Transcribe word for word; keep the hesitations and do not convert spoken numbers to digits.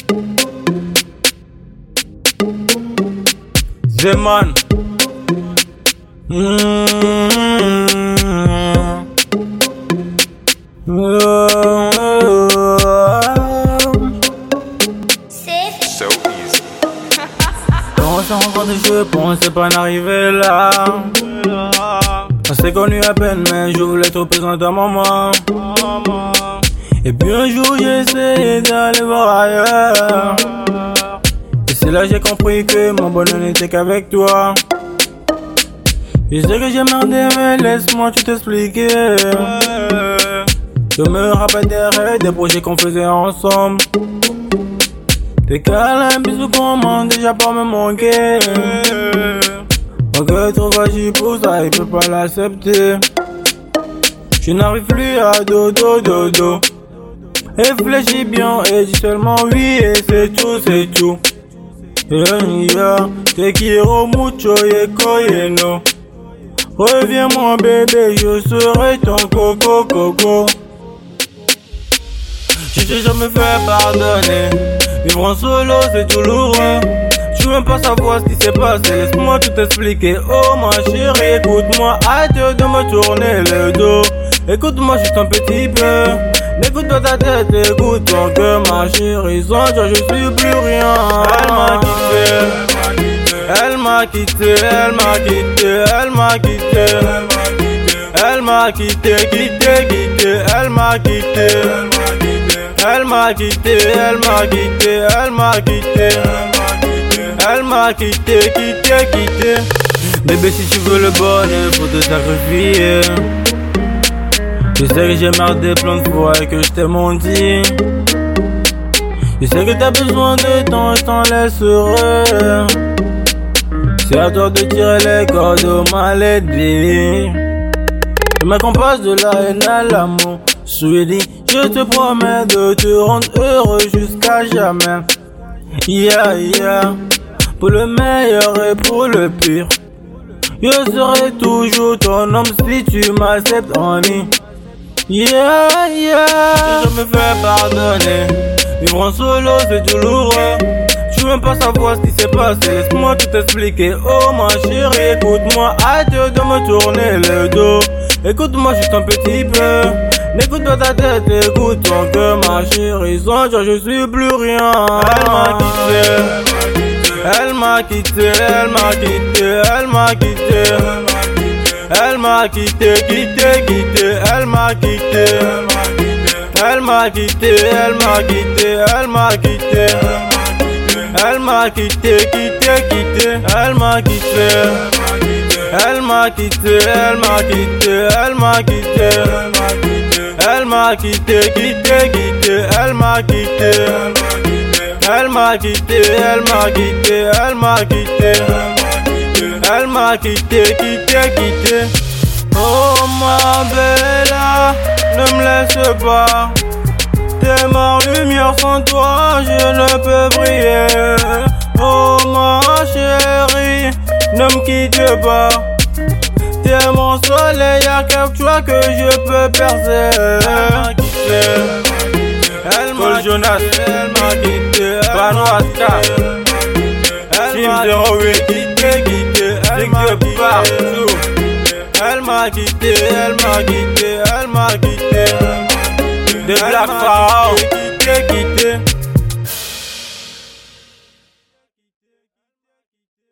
Zeman. Mm-hmm. So easy. Quand on s'est rencontrés, je pensais pas en arriver là. On s'est connus à peine, mais je voulais te présenter à maman. Et puis un jour, j'ai essayé d'aller voir ailleurs. Et c'est là que j'ai compris que mon bonheur n'était qu'avec toi. Je sais que j'ai merdé, mais laisse-moi tout t'expliquer. Je me rappelle des rêves, des projets qu'on faisait ensemble. Tes câlins, bisous, comment déjà pas me manquer. Mon cœur trop fragile pour ça, il peut pas l'accepter. Je n'arrive plus à dodo dodo. Réfléchis bien et dis seulement oui et c'est tout, c'est tout. Yeah, te quiero mucho y coyeno. Reviens mon bébé, je serai ton coco coco. Je t'ai jamais fait pardonner. Vivre en solo c'est douloureux. Je veux même pas savoir ce qui s'est passé. Laisse-moi tout expliquer. Oh ma chérie, écoute-moi, arrête de me tourner le dos. Écoute-moi juste un petit peu. N'écoute pas ta tête, écoute ton cœur, ma chérie. Sans toi je suis plus rien. Elle m'a quitté. Elle m'a quitté, elle m'a quitté, elle m'a quitté. Elle m'a quitté, quitté, quitté. Elle m'a quitté. Elle m'a quitté, elle m'a quitté, elle m'a quitté. Elle m'a quitté, quitté, quitté. Bébé, si tu veux le bonheur, faut te sacrifier. Je sais que j'ai merdé plein de fois et que je t'ai menti. Je sais que t'as besoin de temps, je t'en laisserai. C'est à toi de tirer les cordes aux maladies. Je me compasse de la haine à l'amour. Sweetie, je te promets de te rendre heureux jusqu'à jamais. Yeah, yeah. Pour le meilleur et pour le pire. Je serai toujours ton homme si tu m'acceptes en ligne. Yeah, yeah. Je me fais pardonner. Vivre en solo c'est douloureux. Je veux même pas savoir ce qui s'est passé. Laisse-moi tout expliquer. Oh ma chérie, écoute-moi, arrête de me tourner le dos. Écoute-moi juste un petit peu. N'écoute pas ta tête, écoute ton cœur, ma chérie. Sans toi je suis plus rien. Elle m'a quitté. Elle m'a quitté, elle m'a quitté, elle m'a quitté. Elle m'a quitté, quitté, quitté. Elle m'a quitté. Elle m'a quitté, elle m'a quitté, elle m'a quitté. Elle m'a quitté, quitté, quitté. Elle m'a quitté. Elle m'a quitté, elle m'a quitté, elle m'a quitté. Elle m'a quitté, quitté, quitté. Elle m'a quitté. Elle m'a quitté, elle m'a quitté, elle m'a quitté. Elle m'a quitté, quitté, quitté. Oh ma bella, ne me laisse pas. T'es ma lumière, sans toi je ne peux briller. Oh ma chérie, ne me quitte pas. T'es mon soleil, y'a qu'avec toi que je peux percer. Elle m'a quitté. Elle m'a Jonas, elle m'a quitté. Panoaska, Team zéro huit, quitté, quitté. Elle m'a quitté. Elle m'a quitté, elle m'a quitté, elle m'a quitté. De Black Pharaoh, quitté, quitté.